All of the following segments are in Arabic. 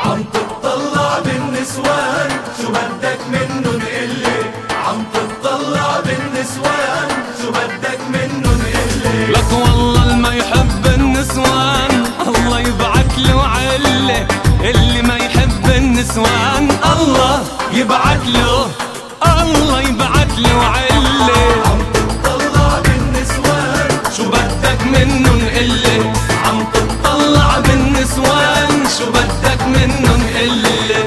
عم تطلع بالنسوان شو بدك منن قلي، عم تطلع بالنسوان شو بدك منن قلي. لك والله ما يحب النسوان الله يبعت له عله، اللي ما يحب النسوان الله يبعت له، الله يبعت له عله. عم تطلع بالنسوان شو بدك منن قلي، عم تطلع بالنسوان شو بدك منن قلي.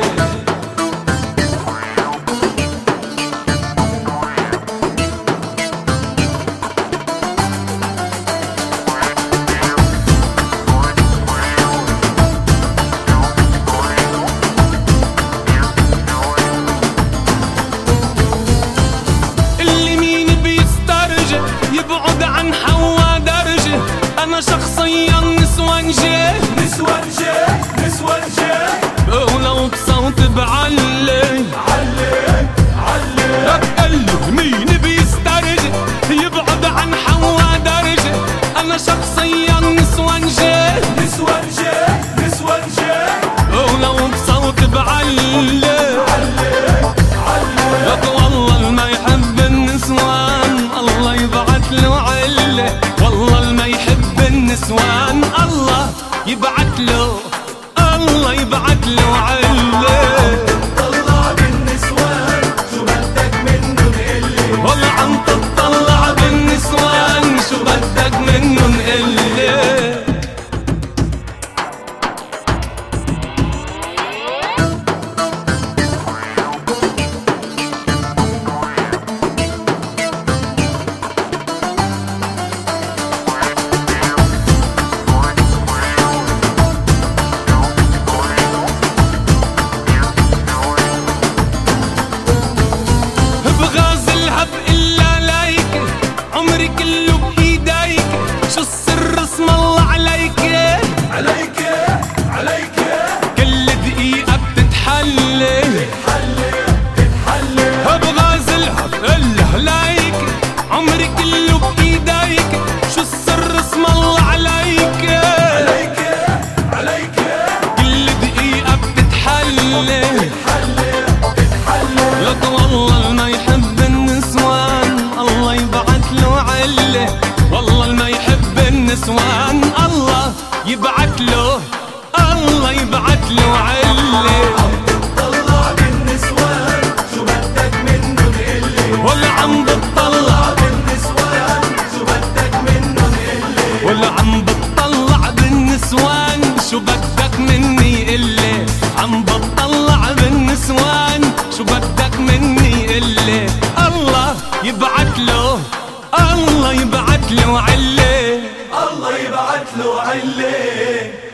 اللي مين بيسترجع يبعد عن حوا درجة، أنا شخصيا نسوان جه نسوان جه نسوان جه، ولو بصوت بعلي علي علي. لك قلي مين بيسترجع يبعد عن حوا درجة، أنا شخصيا نسوان جه نسوان جه نسوان جه، ولو بصوت بعلي لك والله ما يحب النسوان الله يبعت له عله، والله ما يحب النسوان الله يبعت له، الله يبعت له عله. طلع بالنسوان شو بدك منن قلي، والله عم تطلع بالنسوان شو بدك منن قلي. بغازلها بإلا لايك عمري كله بإيديك، شو السر اسم الله عليك عليك عليك. كل دقيقة بتتحلي تتحلي تتحلي، بغازلها بإلا لايك عمري كله بإيديك، شو السر اسم الله عليك عليك عليك. كل دقيقة بتتحلي تتحلي تتحلي، لك والله ما يحب النسوان الله يبعت له عله، والله ما يحب النسوان الله يبعت له، الله يبعت له عله. عم تطلع بالنسوان شو بدك منن قلي، ولا عم بتطلع بالنسوان شو بدك منن قلي. ولا عم بتطلع بالنسوان شو بدك مني قلي، عم بتطلع بالنسوان شو بدك مني قلي. الله يبعت له، الله يبعت له عله. الله يبعت له علي.